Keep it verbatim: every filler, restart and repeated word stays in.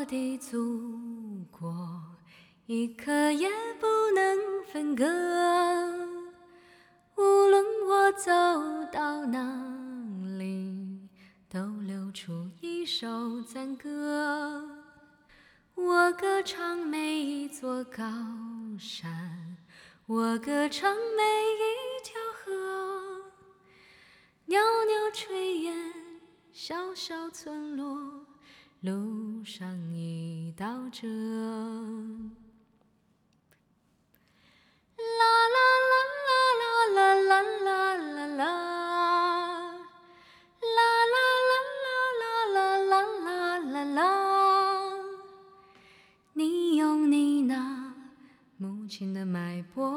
的祖国，一刻也不能分割。无论我走到哪里，都流出一首赞歌。我歌唱每一座高山，我歌唱每一条河，袅袅炊烟，小小村落，路上一道辙。啦啦啦啦啦啦啦啦啦，啦啦啦啦啦啦啦啦。你用你那母亲的脉搏